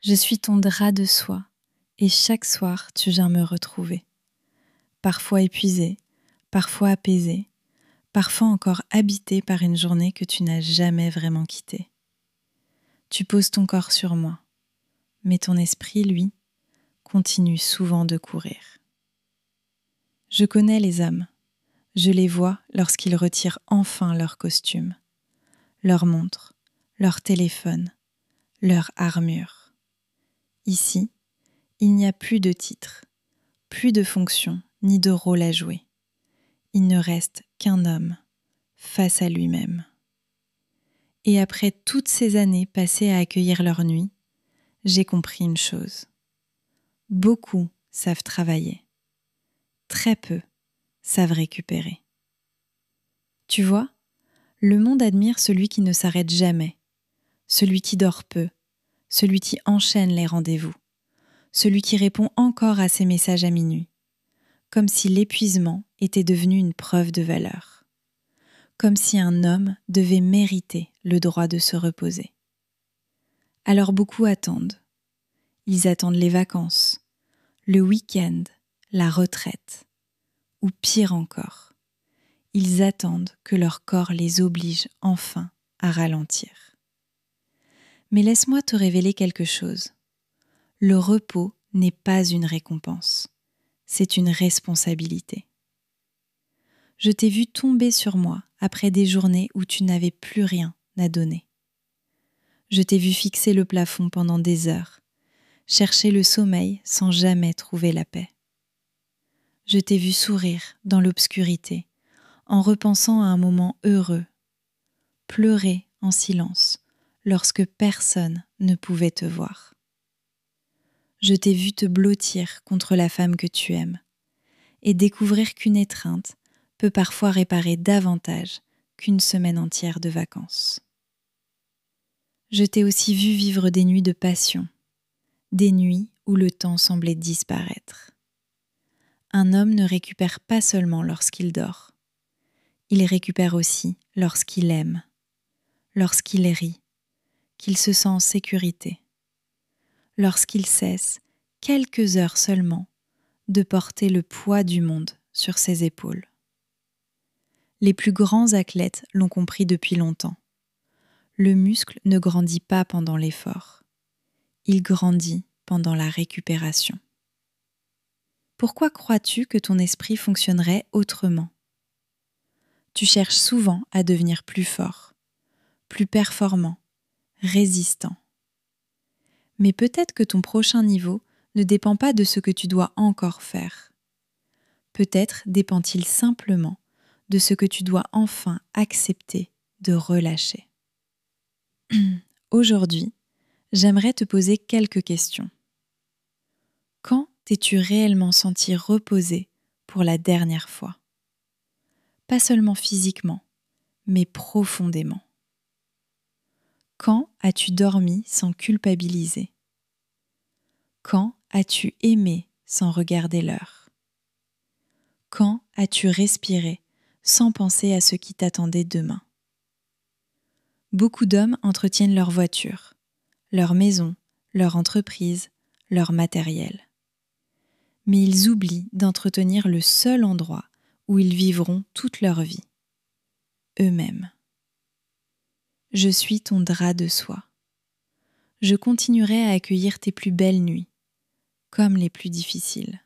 Je suis ton drap de soie, et chaque soir tu viens me retrouver. Parfois épuisé, parfois apaisé, parfois encore habité par une journée que tu n'as jamais vraiment quittée. Tu poses ton corps sur moi, mais ton esprit, lui, continue souvent de courir. Je connais les hommes, je les vois lorsqu'ils retirent enfin leur costume, leur montre, leur téléphone, leur armure. Ici, il n'y a plus de titre, plus de fonction ni de rôle à jouer. Il ne reste qu'un homme face à lui-même. Et après toutes ces années passées à accueillir leur nuit, j'ai compris une chose. Beaucoup savent travailler. Très peu savent récupérer. Tu vois, le monde admire celui qui ne s'arrête jamais, celui qui dort peu, celui qui enchaîne les rendez-vous, celui qui répond encore à ses messages à minuit, comme si l'épuisement était devenu une preuve de valeur, comme si un homme devait mériter le droit de se reposer. Alors beaucoup attendent. Ils attendent les vacances, le week-end, la retraite, ou pire encore, ils attendent que leur corps les oblige enfin à ralentir. Mais laisse-moi te révéler quelque chose. Le repos n'est pas une récompense, c'est une responsabilité. Je t'ai vu tomber sur moi après des journées où tu n'avais plus rien à donner. Je t'ai vu fixer le plafond pendant des heures, chercher le sommeil sans jamais trouver la paix. Je t'ai vu sourire dans l'obscurité, en repensant à un moment heureux, pleurer en silence lorsque personne ne pouvait te voir. Je t'ai vu te blottir contre la femme que tu aimes et découvrir qu'une étreinte peut parfois réparer davantage qu'une semaine entière de vacances. Je t'ai aussi vu vivre des nuits de passion, des nuits où le temps semblait disparaître. Un homme ne récupère pas seulement lorsqu'il dort, il récupère aussi lorsqu'il aime, lorsqu'il rit, qu'il se sent en sécurité, lorsqu'il cesse, quelques heures seulement, de porter le poids du monde sur ses épaules. Les plus grands athlètes l'ont compris depuis longtemps. Le muscle ne grandit pas pendant l'effort, il grandit pendant la récupération. Pourquoi crois-tu que ton esprit fonctionnerait autrement ? Tu cherches souvent à devenir plus fort, plus performant, résistant. Mais peut-être que ton prochain niveau ne dépend pas de ce que tu dois encore faire. Peut-être dépend-il simplement de ce que tu dois enfin accepter de relâcher. Aujourd'hui, j'aimerais te poser quelques questions. Quand t'es-tu réellement senti reposé pour la dernière fois ? Pas seulement physiquement, mais profondément. Quand as-tu dormi sans culpabiliser ? Quand as-tu aimé sans regarder l'heure ? Quand as-tu respiré sans penser à ce qui t'attendait demain ? Beaucoup d'hommes entretiennent leur voiture, leur maison, leur entreprise, leur matériel. Mais ils oublient d'entretenir le seul endroit où ils vivront toute leur vie, eux-mêmes. Je suis ton drap de soie. Je continuerai à accueillir tes plus belles nuits, comme les plus difficiles.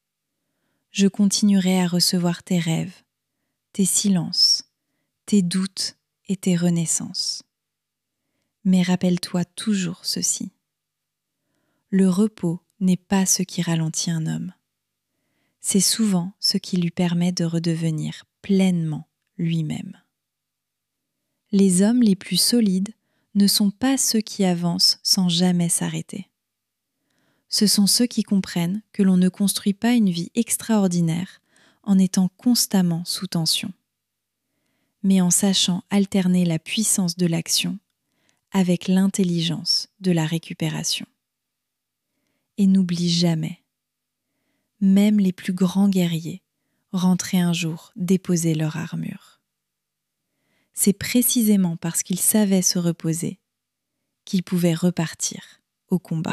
Je continuerai à recevoir tes rêves, tes silences, tes doutes et tes renaissances. Mais rappelle-toi toujours ceci. Le repos n'est pas ce qui ralentit un homme. C'est souvent ce qui lui permet de redevenir pleinement lui-même. Les hommes les plus solides ne sont pas ceux qui avancent sans jamais s'arrêter. Ce sont ceux qui comprennent que l'on ne construit pas une vie extraordinaire en étant constamment sous tension, mais en sachant alterner la puissance de l'action avec l'intelligence de la récupération. Et n'oublie jamais, même les plus grands guerriers rentraient un jour déposer leur armure. C'est précisément parce qu'ils savaient se reposer qu'ils pouvaient repartir au combat.